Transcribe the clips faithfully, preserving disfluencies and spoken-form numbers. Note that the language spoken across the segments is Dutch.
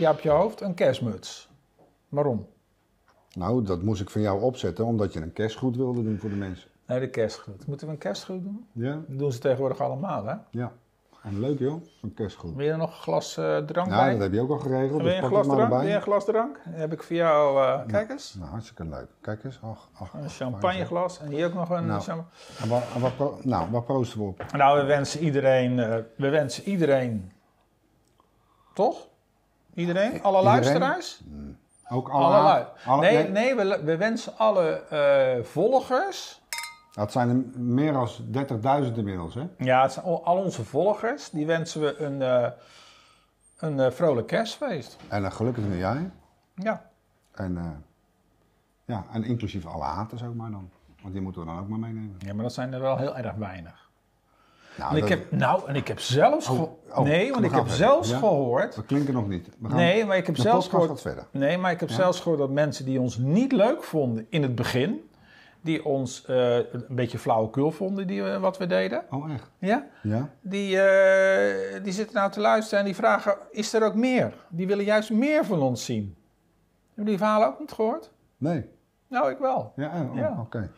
jou op je hoofd een kerstmuts. Waarom? Nou, dat moest ik van jou opzetten, omdat je een kerstgoed wilde doen voor de mensen. Nee, de kerstgoed. Moeten we een kerstgoed doen? Ja? Dat doen ze tegenwoordig allemaal, hè? Ja. En leuk joh, een kerstgoed. Wil je er nog een glas uh, drank Ja, bij? dat heb je ook al geregeld. Wil Dus je een pak glas het maar drank? Wil erbij. je een glas drank? Dan heb ik voor jou, uh, kijk eens. Nou, hartstikke leuk. Kijk eens. Ach, ach, Een champagneglas. En hier ook nog een... Nou, champagne. en wat, en wat, pro- nou, wat proosten we op? Nou, we wensen iedereen... Uh, we wensen iedereen... Toch? Iedereen? Alle Iedereen? luisteraars? Ook alle... Alle, alle nee, nee we, we wensen alle uh, volgers... Dat zijn er meer dan dertigduizend inmiddels, hè? Ja, het zijn al, al onze volgers. Die wensen we een, uh, een uh, vrolijk kerstfeest. En een gelukkig nieuwjaar. Ja. En, uh, ja, en inclusief alle haters ook maar dan. Want die moeten we dan ook maar meenemen. Ja, maar dat zijn er wel heel erg weinig. Nou, En ik, dat, heb, nou, en ik heb zelfs... Oh, ge- oh, nee, want we ik gaan heb verder. zelfs Ja? gehoord... we klinken nog niet. We gaan, Nee, maar ik heb de zelfs podcast gehoord... gaat verder. Nee, maar ik heb Ja? zelfs gehoord dat mensen die ons niet leuk vonden in het begin... die ons uh, een beetje flauwekul vonden, die, uh, wat we deden... Oh, echt? Ja? Ja? Die, uh, die zitten nou te luisteren en die vragen... is er ook meer? Die willen juist meer van ons zien. Hebben die verhalen ook niet gehoord? Nee. Nou, ik wel. Ja, oh, Ja. oké. Okay.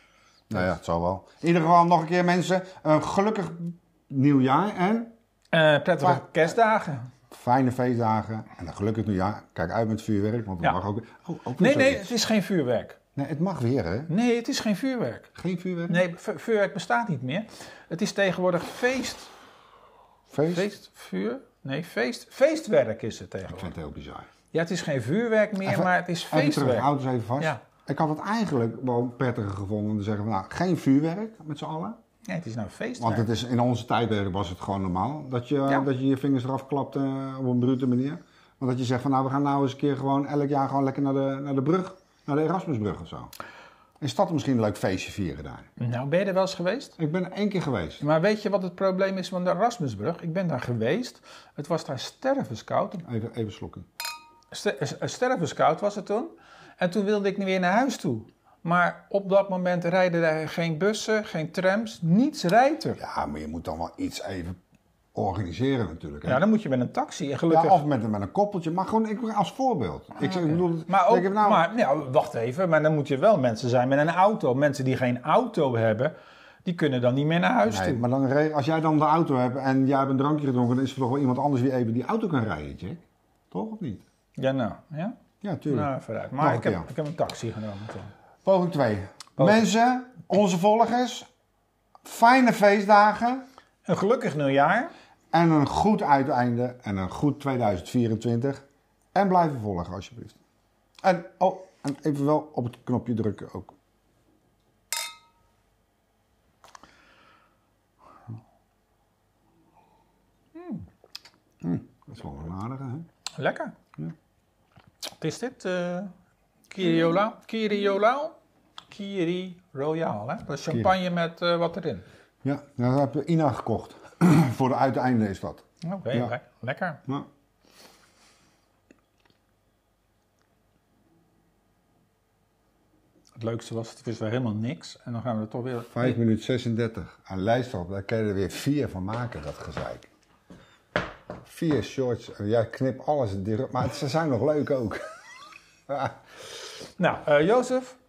Nou ja, het zal wel. In ieder geval nog een keer mensen, een gelukkig nieuwjaar en Uh, prettige Fijn. kerstdagen. fijne feestdagen en een gelukkig nieuwjaar. Kijk uit met vuurwerk, want het Ja. mag ook... Oh, ook weer Nee, nee, zoiets. het is geen vuurwerk. Nee, het mag weer, hè? Nee, het is geen vuurwerk. Geen vuurwerk? Nee, vu- vuurwerk bestaat niet meer. Het is tegenwoordig feest. Feest? Feest? Vuur? Nee, feest. Feestwerk is het Ik tegenwoordig. vind het heel bizar. Ja, het is geen vuurwerk meer, Even- maar het is Even terug, feestwerk. houd eens even vast. Ja. Ik had het eigenlijk wel prettiger gevonden om te zeggen van, nou, geen vuurwerk met z'n allen. Nee, het is nou feestwerk. Want het is, in onze tijdperk was het gewoon normaal. Dat je, Ja. dat je je vingers eraf klapt uh, op een brute manier. Maar dat je zegt van, nou, we gaan nou eens een keer gewoon elk jaar gewoon lekker naar de, naar de brug. Naar de Erasmusbrug of zo. Is dat misschien een leuk feestje vieren daar? Nou, ben je er wel eens geweest? Ik ben er één keer geweest. Maar weet je wat het probleem is van de Erasmusbrug? Ik ben daar geweest. Het was daar stervenskoud. Even, even slokken. Ster- stervenskoud was het toen. En toen wilde ik weer naar huis toe. Maar op dat moment rijden er geen bussen, geen trams, niets rijdt er. Ja, maar je moet dan wel iets even organiseren natuurlijk. Hè? Ja, dan moet je met een taxi en gelukkig... Ja, of met, met een koppeltje, maar gewoon ik, als voorbeeld. Ik, zeg, ik bedoel, het- Maar, ook, denk ik, nou, maar ja, wacht even, maar dan moet je wel mensen zijn met een auto. Mensen die geen auto hebben, die kunnen dan niet meer naar huis nee, toe. maar dan, re- als jij dan de auto hebt en jij hebt een drankje gedronken, dan is er toch wel iemand anders die even die auto kan rijden, Jack? Toch of niet? Ja, nou, ja? Ja, tuurlijk. Nou, vooruit. Nog Maar een ik heb, keer. ik heb een taxi genomen toen. Poging twee. Poging. Mensen, onze volgers, fijne feestdagen Een gelukkig nieuwjaar. en een goed uiteinde en een goed tweeduizend vierentwintig. En blijven volgen alsjeblieft. En, oh, en even wel op het knopje drukken ook. Mm, dat is wel een aardige, hè? Lekker. Ja. Wat is dit? Uh, Kiri Royale? Kiri Royale? Kiri Royale, hè? Dat is champagne met uh, wat erin. Ja, nou, dat heb je Ina gekocht. Voor de uiteinde is dat. Oké, okay, Ja. le- lekker. Ja. Het leukste was, het is weer helemaal niks. En dan gaan we er toch weer... vijf minuten zesendertig. En lijst op, daar kan je er weer vier van maken, dat gezeik. Vier shorts. Jij knipt alles direct. Maar ze zijn nog leuk ook. Ja. Nou, uh, Jozef.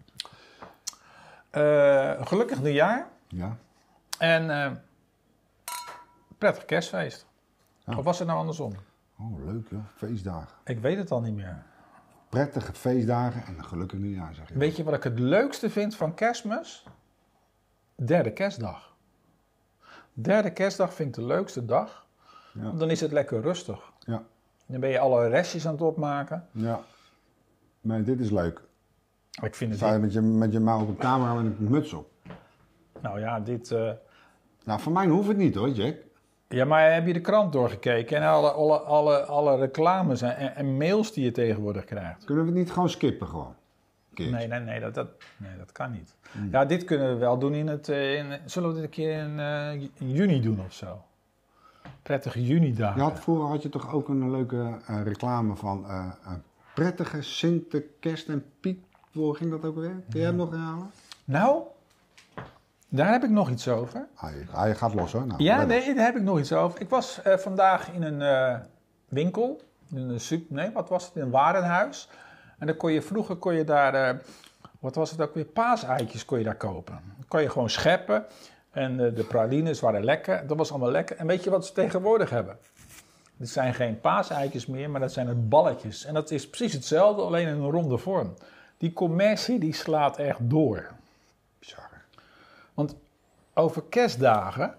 Uh, gelukkig nieuwjaar. Ja. En uh, prettig kerstfeest. Ja. Of was het nou andersom? Oh, leuk joh. Feestdagen. Ik weet het al niet meer. Prettige feestdagen en een gelukkig nieuwjaar, zeg je. Weet je wat ik het leukste vind van kerstmis? Derde kerstdag. Derde kerstdag vind ik de leukste dag. Ja. Dan is het lekker rustig. Ja. Dan ben je alle restjes aan het opmaken. Ja. Maar dit is leuk. Ik vind het... Sta je met je, met je mouw op een camera met een muts op. Nou ja, dit... Uh... Nou, voor mij hoeft het niet hoor, Jack. Ja, maar heb je de krant doorgekeken en alle, alle, alle, alle reclames en, en, en mails die je tegenwoordig krijgt? Kunnen we het niet gewoon skippen gewoon? Keertje. Nee, nee, nee, dat, dat, nee, dat kan niet. Hmm. Ja, dit kunnen we wel doen in het... uh, in, zullen we dit een keer in, uh, in juni doen of zo? Prettige junidagen. Je had, vroeger had je toch ook een leuke uh, reclame van uh, een prettige Sinter, Kerst en Piet. Hoe ging dat ook weer? Kun jij hem nog herhalen? Nou, daar heb ik nog iets over. Hij, hij gaat los hoor. Nou, Ja, let op. nee, daar heb ik nog iets over. Ik was uh, vandaag in een uh, winkel In een super, nee, wat was het? In een warenhuis. En dan kon je, vroeger kon je daar, uh, wat was het ook weer? Paaseitjes kon je daar kopen. Dan kon je gewoon scheppen. En uh, de pralines waren lekker. Dat was allemaal lekker. En weet je wat ze tegenwoordig hebben? Het zijn geen paaseitjes meer, maar dat zijn het balletjes. En dat is precies hetzelfde, alleen in een ronde vorm. Die commercie die slaat echt door. Bizar. Want over kerstdagen...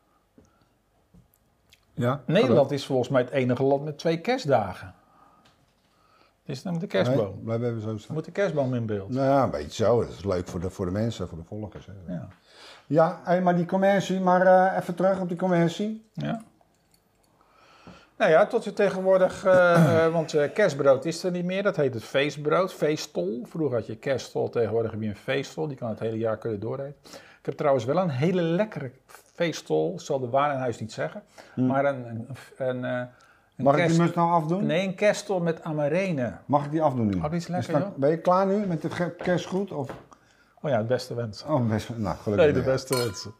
Ja, Nederland is volgens mij het enige land met twee kerstdagen. Is het dan met de kerstboom? Nee, blijven even zo staan. Moet de kerstboom in beeld? Nou ja, een beetje zo. Dat is leuk voor de, voor de mensen, voor de volgers. Hè. Ja. Ja, hey, maar die commercie, maar uh, even terug op die commercie. Ja. Nou ja, tot je tegenwoordig, uh, uh, want uh, kerstbrood is er niet meer. Dat heet het feestbrood, feeststol. Vroeger had je kerststol, tegenwoordig heb je een feeststol. Die kan het hele jaar kunnen doorrijden. Ik heb trouwens wel een hele lekkere feeststol, zal de warenhuis niet zeggen. Hmm. Maar een, een, een, een Mag kerst... ik die mus nou afdoen? Nee, een kerststol met amarene. Mag ik die afdoen nu? Oh, die is lekker, dat, ben je klaar nu met de kerstgroet? Of? Oh ja, het beste wensen. Oh, best, nou, gelukkig. Nee, de beste wensen.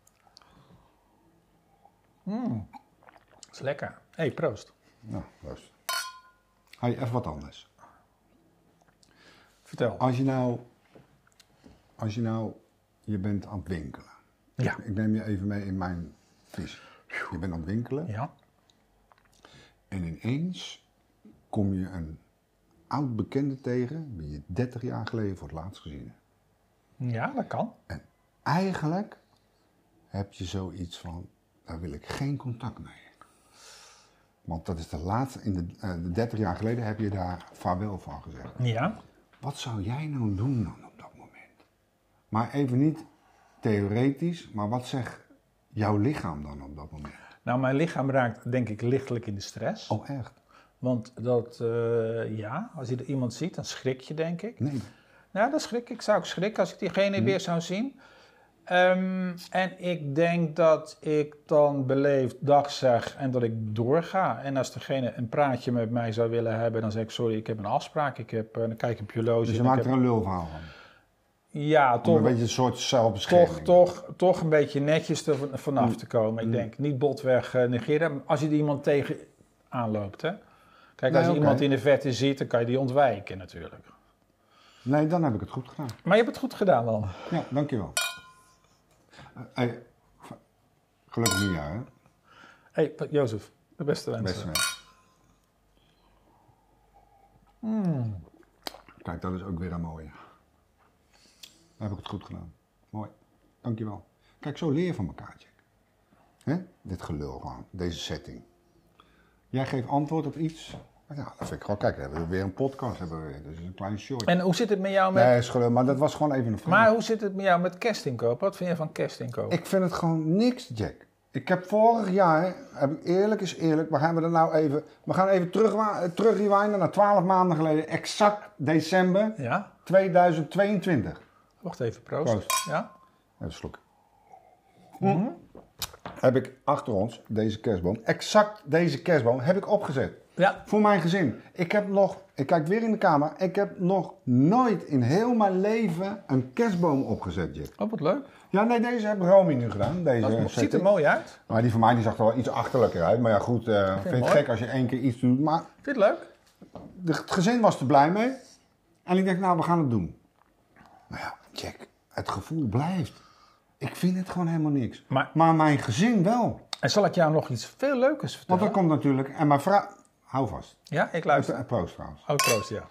Mm. Dat is lekker. Hé, hey, proost. Nou, proost. Hey, even wat anders. Vertel. Als je nou, als je nou, je bent aan het winkelen. Ja. Ik neem je even mee in mijn visie. Je bent aan het winkelen. Ja. En ineens kom je een oud bekende tegen, die je dertig jaar geleden voor het laatst gezien hebt. Ja, dat kan. En eigenlijk heb je zoiets van, daar wil ik geen contact mee. Want dat is de laatste, in de, uh, de dertig jaar geleden heb je daar vaarwel van gezegd. Ja. Wat zou jij nou doen dan op dat moment? Maar even niet theoretisch, maar wat zegt jouw lichaam dan op dat moment? Nou, mijn lichaam raakt denk ik lichtelijk in de stress. Oh, echt? Want dat, uh, ja, als je er iemand ziet, dan schrik je denk ik. Nee. Ja, dan schrik ik. Ik zou ook schrikken als ik diegene hmm. weer zou zien. Um, en ik denk dat ik dan beleefd dag zeg en dat ik doorga. En als degene een praatje met mij zou willen hebben, dan zeg ik sorry, ik heb een afspraak. Ik heb, uh, dan kijk ik op je horloge. Dus je maakt heb... er een lulverhaal van? Ja, toch. Om een beetje een soort zelfbescherming. Toch, toch, toch een beetje netjes er vanaf te komen. Ik mm. denk, niet botweg uh, negeren. Als je er iemand tegen aanloopt, hè. Kijk, nee, als je okay. iemand in de verte ziet, dan kan je die ontwijken natuurlijk. Nee, dan heb ik het goed gedaan. Maar je hebt het goed gedaan dan. Ja, dankjewel. Uh, hey, gelukkig nieuwjaar, hè? Hé, hey, Jozef, de beste wensen. Beste wens. Mm. Kijk, dat is ook weer een mooie. Dan heb ik het goed gedaan. Mooi. Dankjewel. Kijk, zo leer je van elkaar, Jack. Hè? Dit gelul gewoon, deze setting. Jij geeft antwoord op iets. Ja, dat vind ik gewoon. Kijk, we hebben weer een podcast. Hebben we weer. Dus een klein short. En hoe zit het met jou met... Nee, is gelul, maar dat was gewoon even een vraag. Maar hoe zit het met jou met kerstinkoop? Wat vind je van kerstinkoop? Ik vind het gewoon niks, Jack. Ik heb vorig jaar, heb ik eerlijk is eerlijk, we gaan we er nou even, we gaan even terug, terug rewinden naar twaalf maanden geleden, exact december ja? tweeduizend tweeëntwintig. Wacht even, proost. Proost. Ja? Even slokken. Mm-hmm. Heb ik achter ons deze kerstboom, exact deze kerstboom, heb ik opgezet. Ja. Voor mijn gezin. Ik heb nog, ik kijk weer in de kamer, ik heb nog nooit in heel mijn leven een kerstboom opgezet, Jack. Oh, wat leuk. Ja, nee, deze heb Romy nu gedaan. Deze dat ziet er mooi uit. Maar die van mij die zag er wel iets achterlijker uit. Maar ja, goed, uh, ik vind het gek als je één keer iets doet. Maar vind je het leuk? De, het gezin was er blij mee. En ik dacht, nou, we gaan het doen. Maar ja, Jack, het gevoel blijft. Ik vind het gewoon helemaal niks. Maar, maar mijn gezin wel. En zal ik jou nog iets veel leukers vertellen? Want dat komt natuurlijk... En mijn vrouw... Hou vast. Ja, ik luister. En proost trouwens. Oh, proost, ja.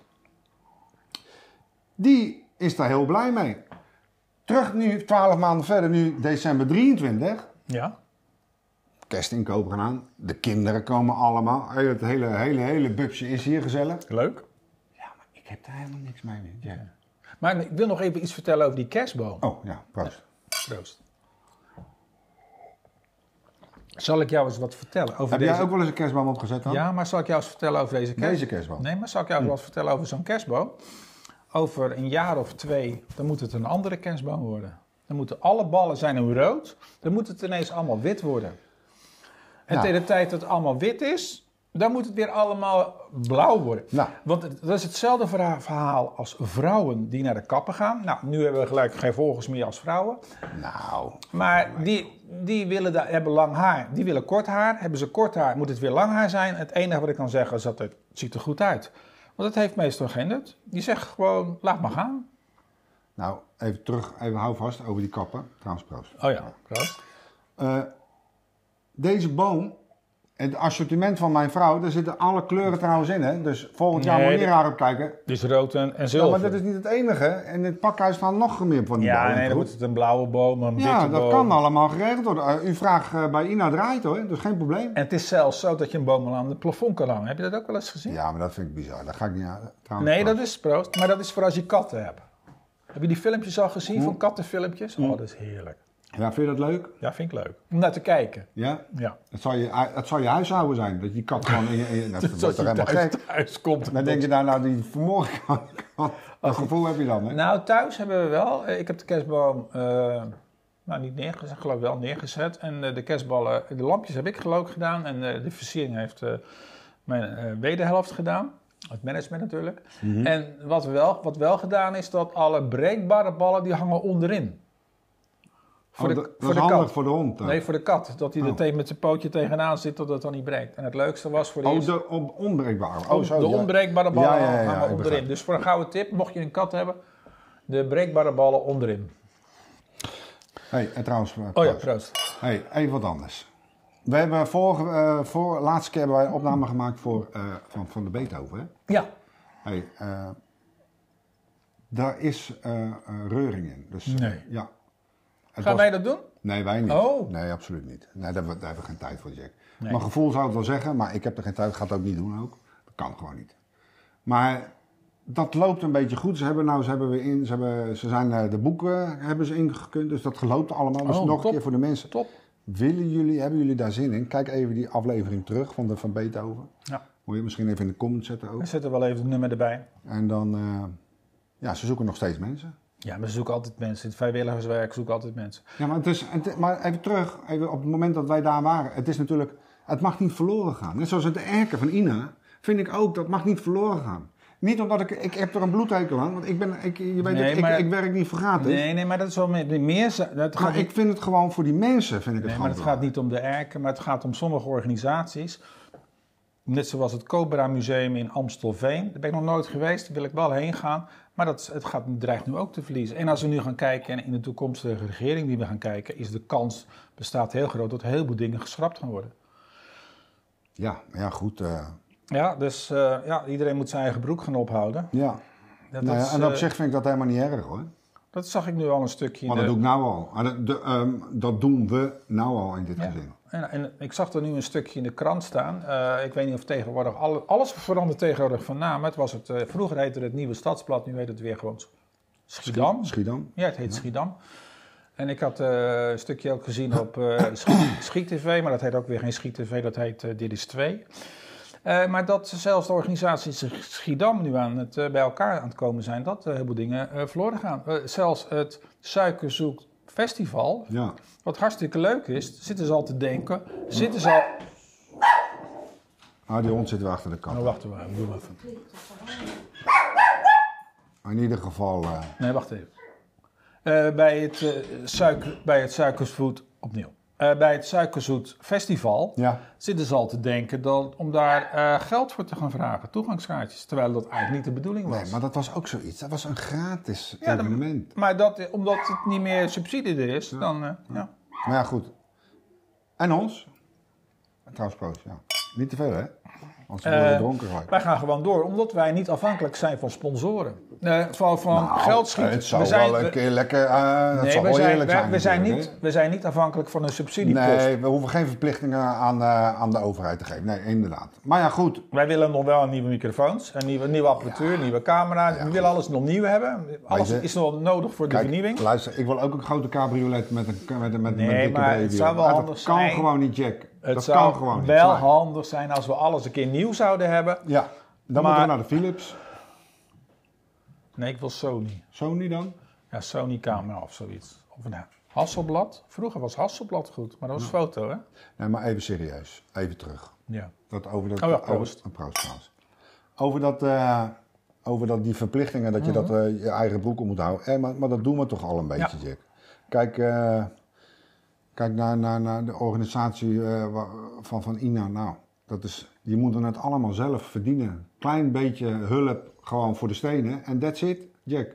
Die is daar heel blij mee. Terug nu, twaalf maanden verder, nu december drieëntwintig. Ja. Kerstinkoop gedaan. De kinderen komen allemaal. Het hele, hele, hele bubsje is hier gezellig. Leuk. Ja, maar ik heb daar helemaal niks mee. Ja. Ja. Maar ik wil nog even iets vertellen over die kerstboom. Oh, ja, proost. Ja, proost. Zal ik jou eens wat vertellen over Heb deze... jij ook wel eens een kerstboom opgezet dan? Ja, maar zal ik jou eens vertellen over deze kerstboom? Deze kerstboom? Nee, maar zal ik jou eens hm. wat vertellen over zo'n kerstboom? Over een jaar of twee, dan moet het een andere kerstboom worden. Dan moeten alle ballen zijn nu rood. Dan moet het ineens allemaal wit worden. En ja. tegen de tijd dat het allemaal wit is, Dan moet het weer allemaal blauw worden. Nou. Want het- dat is hetzelfde verha- verhaal als vrouwen die naar de kapper gaan. Nou, nu hebben we gelijk geen volgers meer als vrouwen. Nou, Maar die, die willen daar, hebben lang haar. Die willen kort haar. Hebben ze kort haar, moet het weer lang haar zijn. Het enige wat ik kan zeggen is dat het, het ziet er goed uit. Want het heeft meestal geen nut. Die zeggen gewoon, laat maar gaan. nou, even terug, even hou vast over die kappen. Trouwens, proost. Oh ja, proost. Uh, deze boom, het assortiment van mijn vrouw, daar zitten alle kleuren trouwens in. Hè? Dus volgend jaar Nee, moet je dit- raar op kijken. Dus rood en, en Ja, zilver. maar dat is niet het enige. En in het pakhuis staan nog meer van die Ja, bomen. nee, dan moet het een blauwe boom, een witte Ja, dat boom. kan allemaal geregeld worden. Uh, uw vraag uh, bij Ina draait hoor, dus geen probleem. En het is zelfs zo dat je een boom al aan het plafond kan hangen. Heb je dat ook wel eens gezien? Ja, maar dat vind ik bizar. Dat ga ik niet aan. Trouwens, Nee, dat is proost. Maar dat is voor als je katten hebt. Heb je die filmpjes al gezien van kattenfilmpjes? Oh, dat is heerlijk. Ja, vind je dat leuk? Ja, vind ik leuk. Om naar te kijken. Ja? Ja. Het zal je, het zal je huishouden zijn, dat je kat gewoon in je... In je dat Dus wordt als toch je helemaal thuis, gek? thuis komt. Dan denk je daar nou die vanmorgen kan. Dat gevoel heb je dan, hè? Nou, thuis hebben we wel. eh, Ik heb de kerstboom, eh, nou niet neergezet, geloof ik wel neergezet. En eh, de kerstballen, de lampjes heb ik geloof ik gedaan. En eh, de versiering heeft eh, mijn eh, wederhelft gedaan. Het management natuurlijk. Mhm. En wat wel, wat wel gedaan is, dat alle breekbare ballen die hangen onderin. Voor Oh, de, dat voor dat de is handig kat. voor de hond. dan. Nee, voor de kat. Dat hij er Oh. tegen met zijn pootje tegenaan zit, tot het dan niet breekt. En het leukste was voor de Oh, eerste... de on- onbreekbare. Oh, Oh, zo, de ja. onbreekbare ballen Ja, ja, ja, ja, hangen ik onderin. begrijp. Dus voor een gouden tip, mocht je een kat hebben, de breekbare ballen onderin. Hey, en trouwens, uh, Oh ja, proost. proost. Hey, even wat anders. We hebben vorige, uh, voor, laatste keer hebben wij een opname gemaakt voor, uh, van, van de Beethoven. Hè? Ja. Hey, uh, daar is uh, uh, reuring in. Dus, uh, Nee. Ja. Het Gaan was- wij dat doen? Nee, wij niet. Oh. Nee, absoluut niet. Nee, daar, hebben we- daar hebben we geen tijd voor, Jack. Nee. Mijn gevoel zou het wel zeggen, maar ik heb er geen tijd. Ik ga het ook niet doen ook. Dat kan gewoon niet. Maar dat loopt een beetje goed. Ze hebben nou, ze hebben we in, ze hebben, ze zijn uh, de boeken hebben ze ingekund, dus dat loopt allemaal. Dus Oh, nog top. een keer voor de mensen. Top. Willen jullie, hebben jullie daar zin in? Kijk even die aflevering terug van, de, van Beethoven. Ja. Moet je misschien even in de comments zetten ook. We zetten wel even het nummer erbij. En dan, uh, ja, ze zoeken nog steeds mensen. Ja, we zoeken altijd mensen. In het vrijwilligerswerk zoeken altijd mensen. Ja, maar, het is, het, maar even terug, even op het moment dat wij daar waren. Het is natuurlijk, het mag niet verloren gaan. Net zoals het erken van Ina, vind ik ook, dat mag niet verloren gaan. Niet omdat ik, ik heb er een bloedhekel aan, want ik ben, ik, je weet Nee, het, maar- ik, ik werk niet voor gratis. Nee, nee, maar dat is wel meer... meer za- dat gaat maar niet, ik vind het gewoon voor die mensen, vind ik het nee, maar gewoon het gaat niet om de erken, maar het gaat om sommige organisaties. Net zoals het Cobra Museum in Amstelveen. Daar ben ik nog nooit geweest, daar wil ik wel heen gaan. Maar dat, het gaat, dreigt nu ook te verliezen. En als we nu gaan kijken, en in de toekomstige regering die we gaan kijken, is de kans, bestaat heel groot, dat een heleboel dingen geschrapt gaan worden. Ja, ja goed. Uh, Ja, dus uh, ja, iedereen moet zijn eigen broek gaan ophouden. ja. Dat, Nou ja, is, en op uh, zich vind ik dat helemaal niet erg hoor. dat zag ik nu al een stukje in Maar dat de... doe ik nou al. Maar dat, de, um, dat doen we nou al in dit Ja. gezin. En, en ik zag er nu een stukje in de krant staan. Uh, ik weet niet of tegenwoordig... Alle, alles verandert tegenwoordig van naam. Het was het, uh, vroeger heette het Nieuwe Stadsblad, nu heet het weer gewoon Schiedam. Schiedam. Ja, het heet ja. Schiedam. En ik had uh, een stukje ook gezien op uh, Schiet T V, maar dat heet ook weer geen Schiet T V, dat heet uh, Dit is twee. Uh, maar dat zelfs de organisaties Schiedam nu aan het, uh, bij elkaar aan het komen zijn, dat uh, heel veel dingen uh, verloren gaan. Uh, zelfs het Suikerzoek Festival, Ja. wat hartstikke leuk is, zitten ze al te denken, zitten ze al... Ah, die hond zit weer achter de kant. Nou, wacht even, doe even. In ieder geval... Uh... Nee, wacht even. Uh, bij het, uh, suiker, bij het Suikerzoet, opnieuw. Uh, bij het Suikerzoet Festival Ja. zitten ze al te denken dat, om daar uh, geld voor te gaan vragen, toegangskaartjes. Terwijl dat eigenlijk niet de bedoeling was. Nee, maar dat was ook zoiets. Dat was een gratis Ja, evenement. Dan, maar dat, omdat het niet meer subsidie er is, ja. dan... Uh, ja. Maar ja, goed. En ons? Trouwens, proost, ja. Niet te veel, hè? Anders worden we Uh, dronken gelijk. Wij gaan gewoon door, omdat wij niet afhankelijk zijn van sponsoren. Uh, van van Nou, geld schieten. Het zou we zijn, wel een keer lekker... Uh, dat nee, zou we wel zijn, eerlijk wij, zijn. we, zijn natuurlijk, niet, we zijn niet afhankelijk van een hè? subsidiepost. Nee, we hoeven geen verplichtingen aan, uh, aan de overheid te geven. Nee, inderdaad. Maar ja, goed. Wij willen nog wel nieuwe microfoons, een nieuwe, nieuwe apparatuur, een nieuwe camera. Ja, we willen alles nog nieuw hebben. Alles je, is nog nodig voor de Kijk, vernieuwing. luister, ik wil ook een grote cabriolet met een, met een, met Nee, met een dikke maar baby. het zou wel Maar handig dat kan zijn. gewoon niet, Jack. Het dat zou kan gewoon niet. wel Maar- handig zijn als we alles een keer nieuw zouden hebben. Ja, dan Maar- moeten we naar de Philips. Nee, ik wil Sony. Sony dan? Ja, Sony camera of zoiets. Of een, Hasselblad. Vroeger was Hasselblad goed, maar dat was Ja. foto, hè? Nee, maar even serieus. Even terug. Ja. Dat over dat, Oh ja, proost. Over, proost trouwens. Over, dat, uh, over dat, die verplichtingen, dat je Mhm. dat uh, je eigen broek om moet houden. Eh, maar, maar dat doen we toch al een beetje, Ja. Jack. Kijk, uh, kijk naar, naar, naar de organisatie uh, van, van I N A. Nou, dat is, die moeten het allemaal zelf verdienen. Klein beetje hulp gewoon voor de stenen. En that's it, Jack.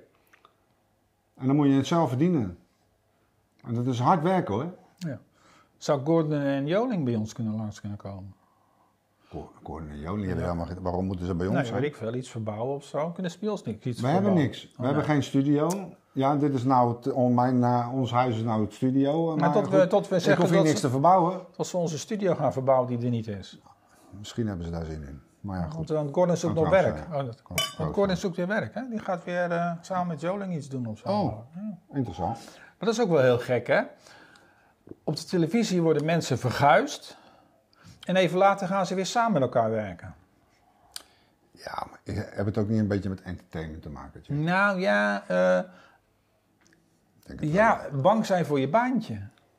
En dan moet je het zelf verdienen. En dat is hard werken, hoor. Ja. Zou Gordon en Joling bij ons kunnen langs kunnen komen? Gordon en Joling, hebben helemaal geen- waarom moeten ze bij ons Nee, zijn? weet ik veel. Iets verbouwen of zo. Kunnen speels niks. Iets We hebben verbouwen. niks. We Oh, hebben nee. geen studio. Ja, dit is nou het, on, mijn, uh, ons huis is nou het studio. Maar tot we, goed, tot we ik zeggen hoef hier dat niks ze, te verbouwen. tot ze onze studio gaan verbouwen die er niet is. Misschien hebben ze daar zin in. Maar ja, goed. Want, want Gordon zoekt Kan nog trouwens werk. zijn. Oh, dat, Kan want trouwens Gordon zijn. zoekt weer werk. Hè? Die gaat weer uh, samen met Joling iets doen of zo. Oh. Ja. Interessant. Maar dat is ook wel heel gek, hè? Op de televisie worden mensen verguisd. En even later gaan ze weer samen met elkaar werken. Ja, maar ik heb het ook niet een beetje met entertainment te maken? Jack? Nou ja, uh, Ik denk het ja, bang zijn voor je baantje.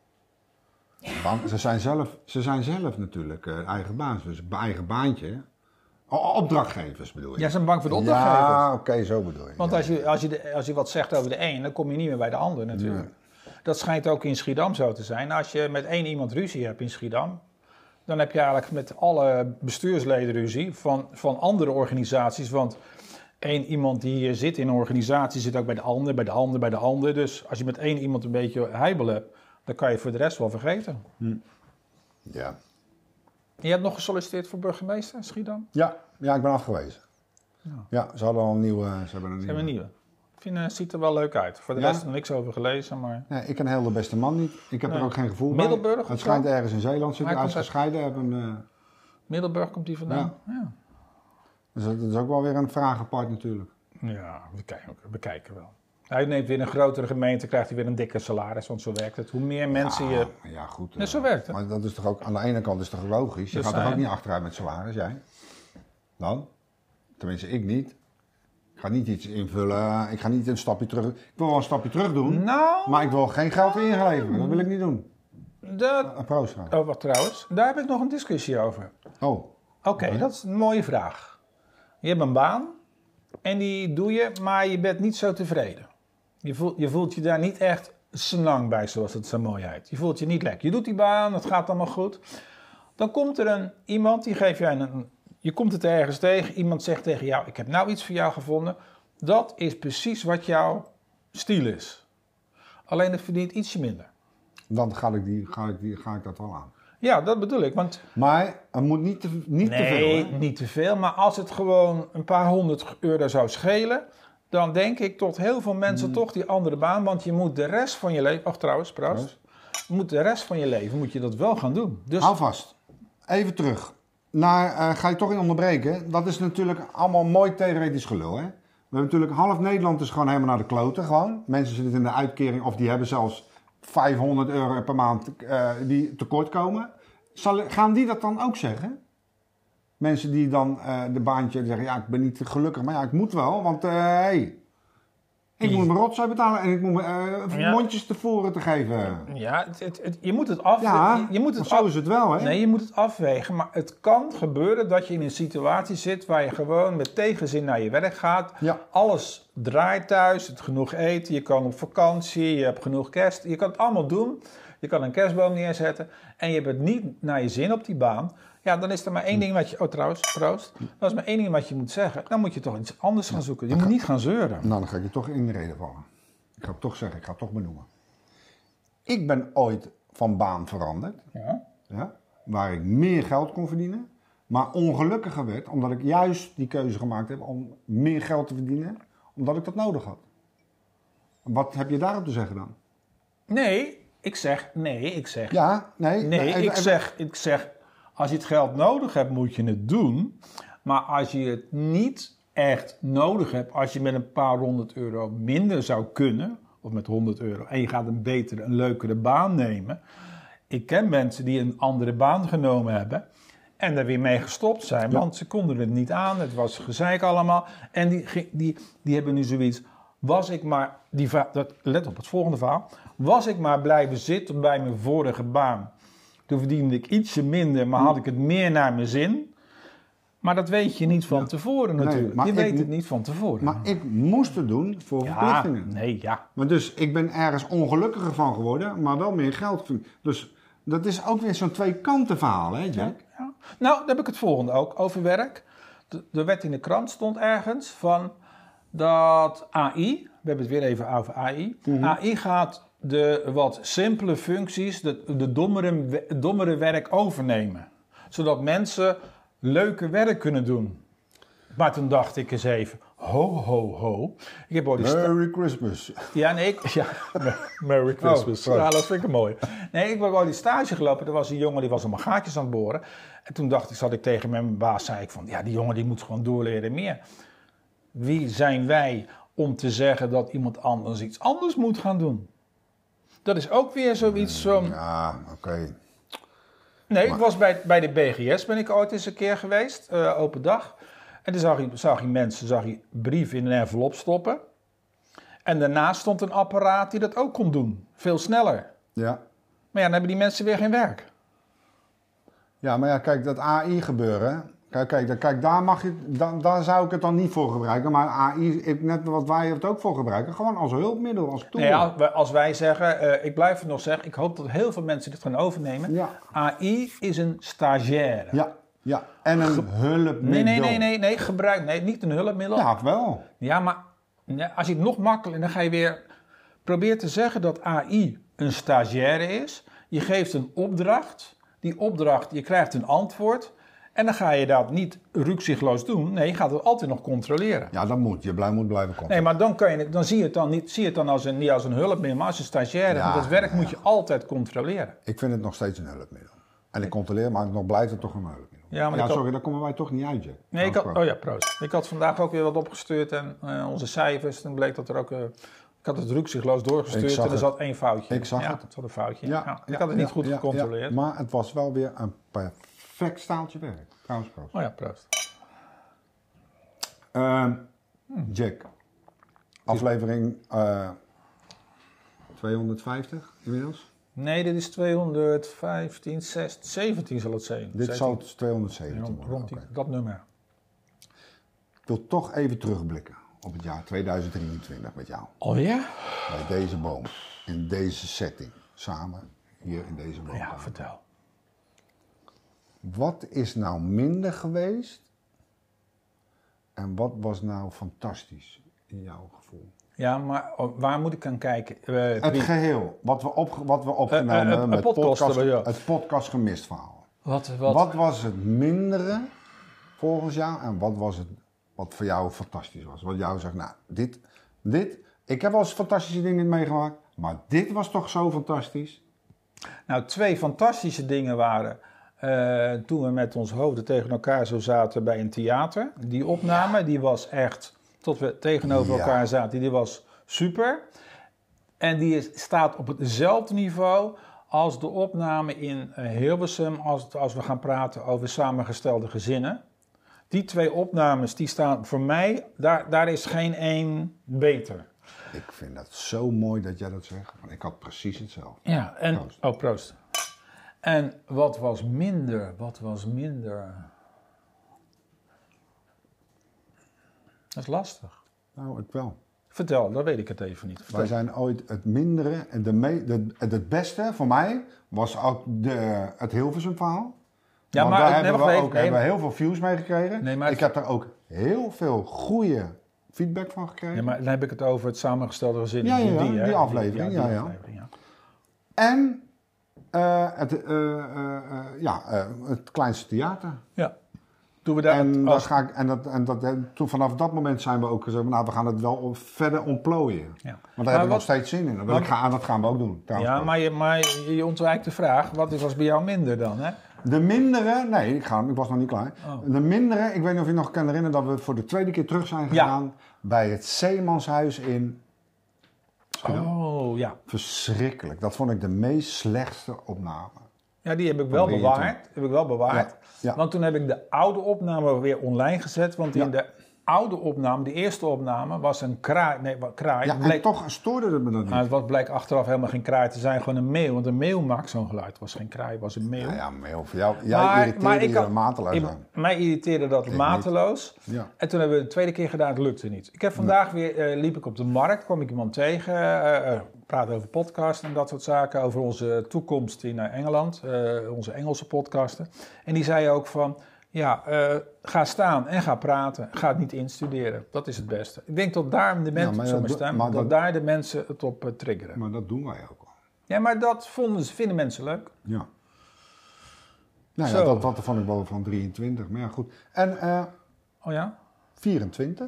wel. Bang- Ze zijn zelf, ze zijn zelf natuurlijk uh, eigen baas. Dus bij eigen baantje. O- opdrachtgevers bedoel je? Ja, ze zijn bang voor de opdrachtgevers. Ja, oké, zo bedoel je. Want Ja. als je, als, je de, als je wat zegt over de een, dan kom je niet meer bij de ander natuurlijk. Dat schijnt ook in Schiedam zo te zijn. Als je met één iemand ruzie hebt in Schiedam, dan heb je eigenlijk met alle bestuursleden ruzie van, van andere organisaties. Want één iemand die zit in een organisatie zit ook bij de ander, bij de ander, bij de ander. Dus als je met één iemand een beetje heibel hebt, dan kan je voor de rest wel vergeten. Ja. Je hebt nog gesolliciteerd voor burgemeester in Schiedam? Ja, ja, ik ben afgewezen. Ja. Ja, ze hadden al een nieuwe. Ze hebben een Ze nieuwe. hebben een nieuwe. Ik vind, het ziet er wel leuk uit. Voor de Ja? rest nog niks over gelezen, maar... Nee, ik ken heel de beste man niet. Ik heb Nee. er ook geen gevoel Middelburg bij. of Het zo? schijnt ergens in Zeeland zitten. Hij Hij is komt uit- gescheiden. Hebben, uh, Middelburg komt die vandaan? Ja. dus dat is ook wel weer een vraag apart natuurlijk. Ja, we kijken, we kijken wel. Hij neemt weer een grotere gemeente, krijgt hij weer een dikker salaris, want zo werkt het. Hoe meer mensen je... Ja, ja goed. Ja, eh, zo werkt het. Maar dat is toch ook, aan de ene kant is het toch logisch. Je Dus gaat toch hij- ook niet achteruit met salaris, jij? Dan? Tenminste, ik niet. Ik ga niet iets invullen. Ik ga niet een stapje terug. Ik wil wel een stapje terug doen. Nou, Maar ik wil geen geld ingeleverd. Dat wil ik niet doen. dat... Een proost trouwens. Oh, wat trouwens, daar heb ik nog een discussie over. Oh, Oké, Oké. dat is een mooie vraag. Je hebt een baan en die doe je, maar je bent niet zo tevreden. Je voelt je, voelt je daar niet echt senang bij, zoals het zo mooi heet. Je voelt je niet lekker. Je doet die baan, het gaat allemaal goed. Dan komt er een, iemand die geeft je een... Je komt het ergens tegen, iemand zegt tegen jou... ik heb nou iets voor jou gevonden. Dat is precies wat jouw stiel is. Alleen het verdient ietsje minder. dan ga ik, die, ga, ik die, ga ik dat wel aan. Ja, dat bedoel ik, want... Maar het moet niet te, niet te veel. Nee, Hè? niet te veel. Maar als het gewoon een paar honderd euro zou schelen... dan denk ik tot heel veel mensen toch die andere baan... want je moet de rest van je leven... Och, trouwens, proost. Je moet de rest van je leven moet je dat wel gaan doen. Dus Hou vast. Even terug. Naar, uh, ga je toch in onderbreken. Dat is natuurlijk allemaal mooi theoretisch gelul. Hè? We hebben natuurlijk half Nederland is gewoon helemaal naar de kloten. Gewoon. Mensen zitten in de uitkering of die hebben zelfs vijfhonderd euro per maand uh, die tekort komen. Zal, gaan die dat dan ook zeggen? Mensen die dan uh, de baantje zeggen, ja ik ben niet gelukkig, maar ja ik moet wel. Want uh, hey, ik moet mijn rotzooi betalen en ik moet mijn uh, Ja. mondjes tevoren te geven. ja, het, het, het- je moet het af... Ja, je, je moet maar het zo af- is het wel. Hè? Nee, je moet het afwegen. Maar het kan gebeuren dat je in een situatie zit... waar je gewoon met tegenzin naar je werk gaat. Ja. Alles draait thuis, het genoeg eten, je kan op vakantie, je hebt genoeg kerst. Je kan het allemaal doen. Je kan een kerstboom neerzetten en je hebt het niet naar je zin op die baan. Ja, dan is er maar één ding wat je... Oh, trouwens, proost. Dan is maar één ding wat je moet zeggen. Dan moet je toch iets anders gaan zoeken. Je moet niet gaan zeuren. Nou, dan ga ik je toch in de reden vallen. Ik ga het toch zeggen, ik ga het toch benoemen. Ik ben ooit van baan veranderd, Ja? ja, waar ik meer geld kon verdienen, maar ongelukkiger werd omdat ik juist die keuze gemaakt heb om meer geld te verdienen, omdat ik dat nodig had. Wat heb je daarop te zeggen dan? Nee, ik zeg... Nee, ik zeg... Ja, nee. Nee, even- ik, even- zeg, ik zeg, als je het geld nodig hebt, moet je het doen. Maar als je het niet echt nodig hebt, als je met een paar honderd euro minder zou kunnen, of met honderd euro, en je gaat een betere, een leukere baan nemen. Ik ken mensen die een andere baan genomen hebben en daar weer mee gestopt zijn, Ja. want ze konden het niet aan. Het was gezeik allemaal. En die, die, die hebben nu zoiets, Was ik maar, die, dat, let op het volgende verhaal. Was ik maar blijven zitten bij mijn vorige baan. Toen verdiende ik ietsje minder, maar had ik het meer naar mijn zin. Maar dat weet je niet van ja. tevoren natuurlijk. Nee, je weet ik, het niet van tevoren. Maar ik moest het doen voor ja, verplichtingen. Nee, ja. Maar dus ik ben ergens ongelukkiger van geworden, maar wel meer geld. Dus dat is ook weer zo'n twee kanten verhaal, hè Jack? Ja, ja. Nou, dan heb ik het volgende ook over werk. Er werd in de krant stond ergens van dat A I, we hebben het weer even over A I. Mm-hmm. A I gaat de wat simpele functies, de, de dommere, dommere werk overnemen. Zodat mensen leuke werk kunnen doen. Maar toen dacht ik eens even, ho, ho, ho. Ik heb al die Merry Christmas. Ja, nee, ik, ja, Merry Christmas. Oh, ja, dat vind ik mooi. Nee, ik heb al die stage gelopen. Er was een jongen die was allemaal gaatjes aan het boren. En toen dacht ik, zat ik tegen mijn baas, zei ik van, ja, die jongen die moet gewoon doorleren meer. Wie zijn wij om te zeggen dat iemand anders iets anders moet gaan doen? Dat is ook weer zoiets van... Ja, oké. Okay. Nee, maar... ik was bij, bij de B G S, ben ik ooit eens een keer geweest, uh, open dag. En toen zag je, zag je mensen, zag je brieven in een envelop stoppen. En daarnaast stond een apparaat die dat ook kon doen. Veel sneller. Ja. Maar ja, dan hebben die mensen weer geen werk. Ja, maar ja, kijk, dat A I gebeuren... Kijk, kijk, kijk daar, mag je, daar, daar zou ik het dan niet voor gebruiken. Maar A I, ik, net wat wij het ook voor gebruiken, gewoon als hulpmiddel, als tool. Nee, als wij zeggen, uh, ik blijf het nog zeggen, ik hoop dat heel veel mensen dit gaan overnemen. Ja. A I is een stagiaire. Ja, ja. En een Ge- hulpmiddel. Nee, nee, nee, nee, nee, gebruik, nee, niet een hulpmiddel. Ja, wel. Ja, maar als je het nog makkelijker, dan ga je weer proberen te zeggen dat A I een stagiaire is. Je geeft een opdracht, die opdracht, je krijgt een antwoord... En dan ga je dat niet rukzichtloos doen. Nee, je gaat het altijd nog controleren. Ja, dat moet. Je blij moet blijven controleren. Nee, maar dan, kan je, dan zie je het dan niet, zie je het dan als een, niet als een hulpmiddel, maar als een stagiaire. Ja, want dat werk ja, moet je altijd controleren. Ik vind het nog steeds een hulpmiddel. En ik controleer, maar nog blijft het toch een hulpmiddel. Ja, maar ja sorry, had... daar komen wij toch niet uit, Jack. Nee, ik had, oh ja, proost. Ik had vandaag ook weer wat opgestuurd en uh, onze cijfers. Dan bleek dat er ook... Uh, ik had het rukzichtloos doorgestuurd en er zat één foutje. Ik zag ja, het. Het zat een foutje. Ja, ja, ik had het niet ja, goed ja, gecontroleerd. Ja, maar het was wel weer een perfect staaltje werk. Trouwens, proost. Oh ja, proost. Uh, Jack, aflevering uh, tweehonderdvijftig inmiddels? Nee, dit is tweehonderdvijftien, zestien, zeventien zal het zijn. Dit zeventien. zal het tweehonderdzeventien rond, worden. Rond die, okay. dat nummer. Ik wil toch even terugblikken op het jaar tweeduizend drieëntwintig met jou. Oh ja? Bij deze boom, in deze setting, samen hier in deze boom. Ja, vertel. Wat is nou minder geweest en wat was nou fantastisch in jouw gevoel? Ja, maar waar moet ik aan kijken? Uh, het geheel, wat we, op, wat we opgenomen hebben uh, uh, met podcast, podcast, het podcast gemist verhaal. Wat, wat? wat was het mindere volgens jou en wat was het wat voor jou fantastisch was? Wat jou zegt, nou, dit, dit, ik heb wel eens fantastische dingen meegemaakt, maar dit was toch zo fantastisch? Nou, twee fantastische dingen waren... Uh, toen we met onze hoofden tegen elkaar zo zaten bij een theater. Die opname, ja. die was echt, tot we tegenover ja. elkaar zaten, die was super. En die is, staat op hetzelfde niveau als de opname in uh, Hilversum, als, als we gaan praten over samengestelde gezinnen. Die twee opnames, die staan voor mij, daar, daar is geen één beter. Ik vind dat zo mooi dat jij dat zegt, want ik had precies hetzelfde. Ja, en, proost. Oh, proost. En wat was minder? Wat was minder? Dat is lastig. Nou, ik wel. Vertel, dan weet ik het even niet. Vertel. Wij zijn ooit het mindere en de me, de, het beste voor mij was ook de, het Hilversum verhaal. Ja, want maar daar hebben we, ook, nee, hebben we heel veel views mee gekregen. Nee, maar ik heb daar ook heel veel goede feedback van gekregen. Ja, maar dan heb ik het over het samengestelde gezin. Ja, ja, ja, die, die aflevering. Die, ja, die ja, aflevering ja. En uh, het, uh, uh, uh, ja, uh, het kleinste theater. Ja. Toen we daar en, als... ga ik, en, dat, en dat, toen vanaf dat moment zijn we ook gezegd, nou, we gaan het wel verder ontplooien. Ja. Want daar heb ik nog steeds zin in. Dat, wil ik gaan, dat gaan we ook doen. Ja, maar je, maar je ontwijkt de vraag, wat is was bij jou minder dan, hè? De mindere, nee, ik, ga, ik was nog niet klaar. Oh. De mindere, ik weet niet of je nog kan herinneren dat we voor de tweede keer terug zijn gegaan ja. bij het Zeemanshuis in... Oh, ja. Verschrikkelijk. Dat vond ik de meest slechtste opname. Ja, die heb ik wel bewaard. Heb ik wel bewaard. Ja, ja. Want toen heb ik de oude opname weer online gezet. Want ja. in de, oude opname, de eerste opname, was een kraai. Nee, wat- kraai. Ja, Het en bleek, toch stoorde het me dat niet. nou, het was, bleek achteraf helemaal geen kraai te zijn, gewoon een meeuw. Want een meeuw maakt zo'n geluid. Het was geen kraai, het was een meeuw. Ja, ja, maar voor jou, jij Maar- irriteerde maar ik je had- mateloos Ik- aan. mij irriteerde dat niet. mateloos. Ja. En toen hebben we het de tweede keer gedaan, het lukte niet. Ik heb vandaag weer, eh, liep ik op de markt, kwam ik iemand tegen, eh, eh, praten over podcast en dat soort zaken, over onze toekomst in eh, Engeland, eh, onze Engelse podcasten. En die zei ook van, ja, eh, ga staan en ga praten, ga het niet instuderen. Dat is het beste. Ik denk dat daar de mensen, maar zo dat maar do- stem, maar dat, dat- daar de mensen het op eh, triggeren. Maar dat doen wij ook al. Ja, maar dat vonden, ze- vinden mensen leuk. Ja. Nou ja, Zo. dat, dat vond ik wel van drieëntwintig. Maar ja, goed. En eh, Oh ja? vierentwintig?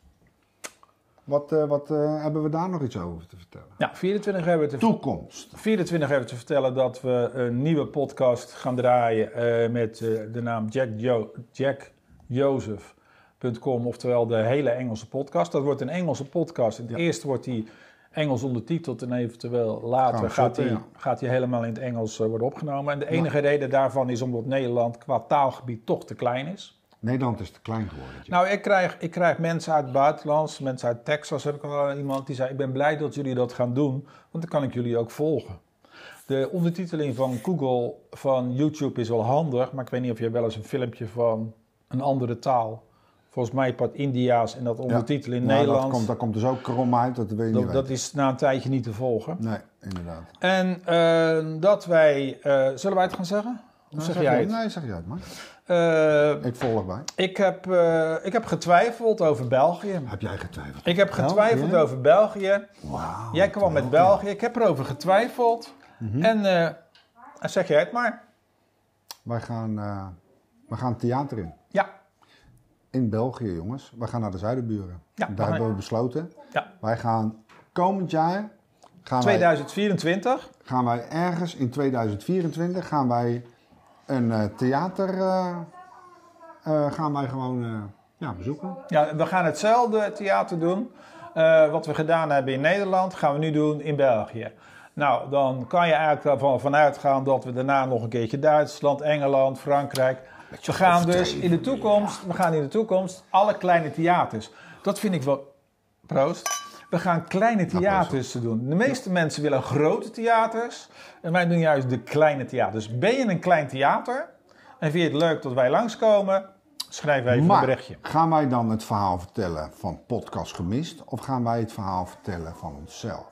Wat, eh, wat eh, hebben we daar nog iets over te vertellen? Ja, vierentwintig hebben we te Toekomst. vierentwintig hebben we te vertellen dat we een nieuwe podcast gaan draaien eh, met eh, de naam jack jo- jack joseph punt com, oftewel de hele Engelse podcast. Dat wordt een Engelse podcast. Het Ja. eerst wordt die Engels ondertiteld en eventueel later Gaan we gaat die, zetten, gaat die helemaal in het Engels eh, worden opgenomen. En de enige reden daarvan is omdat Nederland qua taalgebied toch te klein is. Nederland is te klein geworden. Jack. Nou, ik krijg, ik krijg mensen uit het buitenland, mensen uit Texas heb ik al iemand die zei, ik ben blij dat jullie dat gaan doen, want dan kan ik jullie ook volgen. De ondertiteling van Google, van YouTube is wel handig, maar ik weet niet of je wel eens een filmpje van een andere taal, volgens mij part Indiaas en dat ondertitelen in Nou, Nederlands, Dat komt, dat komt dus ook krom uit, dat wil je niet dat, dat weten. is na een tijdje niet te volgen. Nee, inderdaad. En eh, dat wij, eh, zullen wij het gaan zeggen? Of Nou, zeg jij het? Nee, zeg jij het maar. Eh, Ik volg bij. ik, heb, eh, ik heb getwijfeld over België. Heb jij getwijfeld? Ik heb getwijfeld België? over België. Wauw. Jij kwam met België. Ik heb erover getwijfeld. Mhm. En uh, zeg jij het maar. Wij gaan, uh, wij gaan theater in. Ja. In België, jongens. Wij gaan naar de Zuiderburen. Ja, Daar wij- hebben we besloten. Ja. Wij gaan komend jaar... Gaan wij, tweeduizend vierentwintig. gaan wij ergens in tweeduizend vierentwintig... gaan wij een uh, theater... Uh, uh, gaan wij gewoon uh, ja, bezoeken. Ja, we gaan hetzelfde theater doen. Uh, wat we gedaan hebben in Nederland, gaan we nu doen in België. Nou, dan kan je eigenlijk ervan vanuit gaan dat we daarna nog een keertje Duitsland, Engeland, Frankrijk. We gaan dus in de toekomst, we gaan in de toekomst alle kleine theaters. Dat vind ik wel. Proost. We gaan kleine theaters doen. De meeste mensen willen grote theaters. En wij doen juist de kleine theaters. Ben je een klein theater en vind je het leuk dat wij langskomen? Schrijf even maar, een berichtje. gaan wij dan het verhaal vertellen van Podcast Gemist? Of gaan wij het verhaal vertellen van onszelf?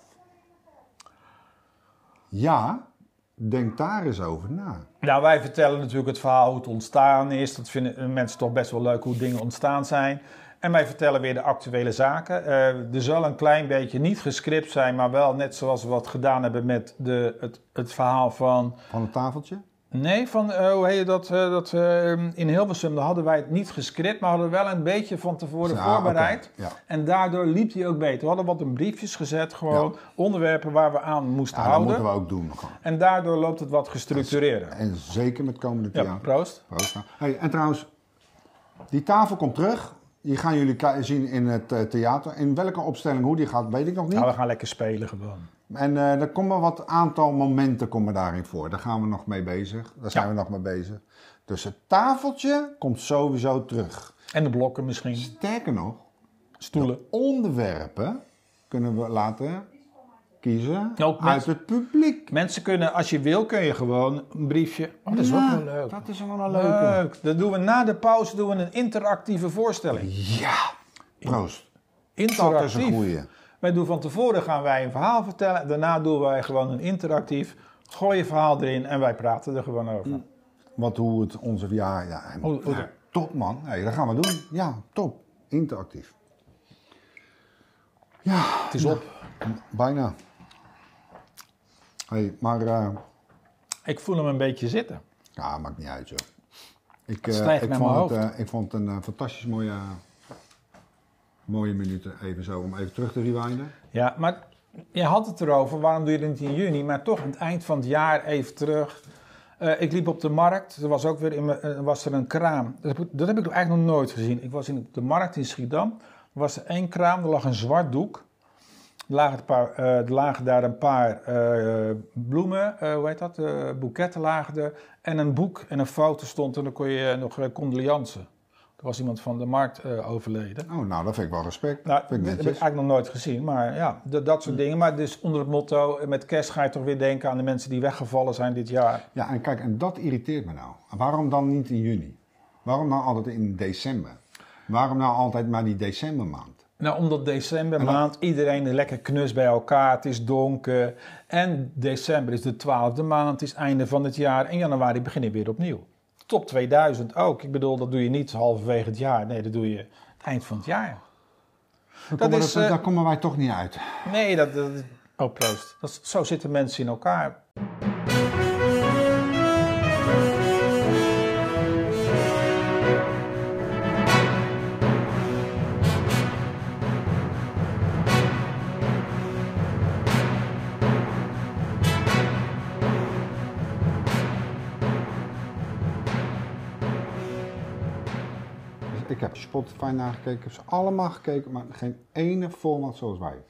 Ja, denk daar eens over na. Nou, wij vertellen natuurlijk het verhaal hoe het ontstaan is. Dat vinden mensen toch best wel leuk hoe dingen ontstaan zijn. En wij vertellen weer de actuele zaken. Uh, er zal een klein beetje niet gescript zijn, maar wel net zoals we wat gedaan hebben met de, het, het verhaal van... Van het tafeltje? Nee, van, uh, hoe heet je dat? Uh, dat uh, in Hilversum daar hadden wij het niet gescript, maar hadden wel een beetje van tevoren Ja, voorbereid. okay, ja. En daardoor liep hij ook beter. We hadden wat in briefjes gezet, gewoon Ja. onderwerpen waar we aan moesten Ja, dat houden. moeten we ook doen. Gewoon. En daardoor loopt het wat gestructureerder. En zeker met komende Ja, theater. proost. Proost. Hey, en trouwens, die tafel komt terug. Die gaan jullie ki- zien in het uh, theater. In welke opstelling, hoe die gaat, weet ik nog niet. Nou, we gaan lekker spelen gewoon. En uh, er komen wat aantal momenten komen daarin voor. Daar gaan we nog mee bezig. Daar zijn Ja. we nog mee bezig. Dus het tafeltje komt sowieso terug. En de blokken misschien. Sterker nog, Stoelen. onderwerpen kunnen we laten kiezen Ook uit mensen- het publiek. Mensen kunnen, als je wil, kun je gewoon een briefje... Oh, dat is Ja, ook wel leuk. Dat is wel een leuke. Leuk. Dan doen we na de pauze doen we een interactieve voorstelling. Ja, proost. Dat Interactief. is een goeie. Wij doen van tevoren gaan wij een verhaal vertellen. Daarna doen wij gewoon een interactief. Gooi je verhaal erin en wij praten er gewoon over. Wat hoe het onze... Ja, ja, en- Hoe- hoe- ja, top man. Nee, dat gaan we doen. Ja, top. Interactief. Ja, Het is op. bijna. Hey, maar... uh, Ik voel hem een beetje zitten. ja, maakt niet uit joh. Ik, Het uh, stijgt ik, naar vond mijn het, uh, ik vond het een uh, fantastisch mooie... mooie minuten. Even zo, om even terug te rewinden. Ja, maar je had het erover. Waarom doe je het niet in juni? Maar toch aan het eind van het jaar even terug. Uh, ik liep op de markt. Er was ook weer in me, uh, was er een kraam. Dat heb, ik, dat heb ik eigenlijk nog nooit gezien. Ik was in de markt in Schiedam. Er was er één kraam. Er lag een zwart doek. Er lagen, een paar, uh, er lagen daar een paar uh, bloemen, uh, hoe heet dat, uh, boeketten lagen er. En een boek en een foto stond en dan kon je nog uh, condoleansen. Er was iemand van de markt uh, overleden. Oh, nou, dat vind ik wel respect. Nou, vind ik dat heb ik eigenlijk nog nooit gezien, maar ja, dat, dat soort dingen. Maar dus onder het motto, met kerst ga je toch weer denken aan de mensen die weggevallen zijn dit jaar. Ja, en kijk, en dat irriteert me nou. Waarom dan niet in juni? Waarom nou altijd in december? Waarom nou altijd maar die decembermaand? Nou, omdat decembermaand, iedereen is lekker knus bij elkaar, het is donker. En december is de twaalfde maand, het is het einde van het jaar. En januari begin je weer opnieuw. Top tweeduizend ook. Ik bedoel, dat doe je niet halverwege het jaar. Nee, dat doe je het eind van het jaar. Dat dat is, dat, uh, daar komen wij toch niet uit. Nee, dat... dat oh, proost. Dat, zo zitten mensen in elkaar. Ik heb Spotify nagekeken, ik heb ze allemaal gekeken, maar geen ene format zoals wij.